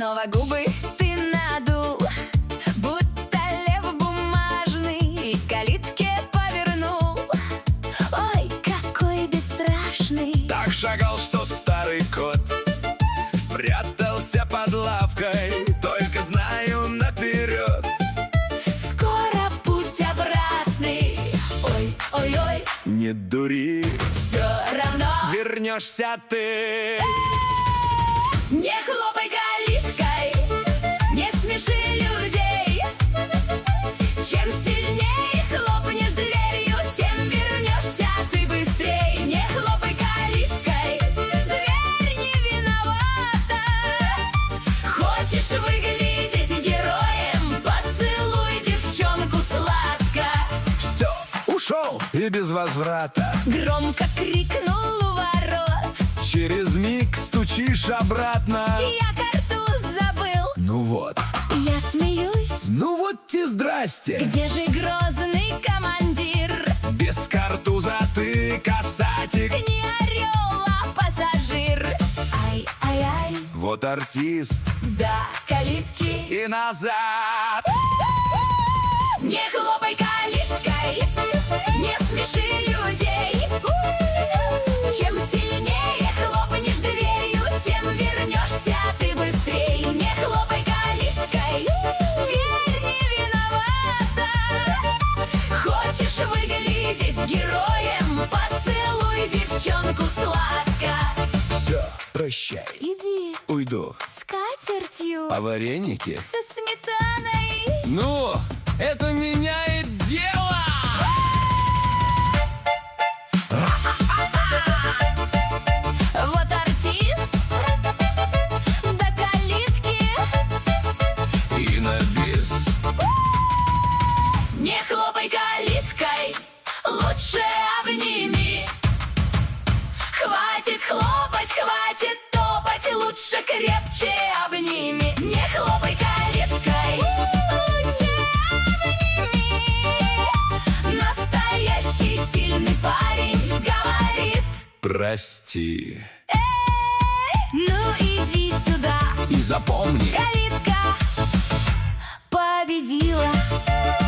снова губы ты надул, будто лев бумажный, и к калитке повернул. Ой, какой бесстрашный! Так шагал, что старый кот спрятался под лавкой, только знаю наперед. Скоро путь обратный. Ой, ой, ой, Не дури, все равно вернешься ты. не хлопай калиткой, не смеши людей. Чем сильнее хлопнешь дверью, тем вернешься ты быстрей. Не хлопай калиткой, дверь не виновата. Хочешь выглядеть героем, поцелуй девчонку сладко. Все, ушел и без возврата. Громко крикнул у ворот: Через миг стучишь обратно. я картуз забыл. Ну вот, Я смеюсь. ну вот те здрасте. Где же грозный командир? Без картуза ты касатик. Не орел, а пассажир. Ай, ай, ай, Вот артист до калитки. и назад. Не хлопай калиткой, не смеши людей. Чем сильнее хлопнешь дверью, тем вернешься ты быстрей. Не хлопай калиткой, дверь не виновата. Хочешь выглядеть героем, поцелуй девчонку сладко. Все, прощай, Иди уйду. с катертью, А вареники? со сметаной. Ну, это меняет дело! Вот артист до калитки. И на бис. Не хлопай калиткой, лучше обними. Хватит хлопать, хватит топать, лучше крепче обними. Не хлопай калиткой, лучше обними. Настоящий сильный парень говорит: Прости. ну иди сюда. И запомни, Калитка победила.